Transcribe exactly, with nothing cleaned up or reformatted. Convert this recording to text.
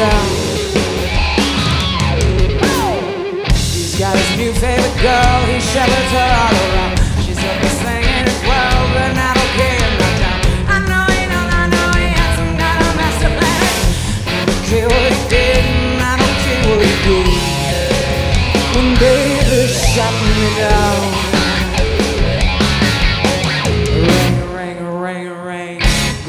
girl. He's got his new favorite girl, he shepherds her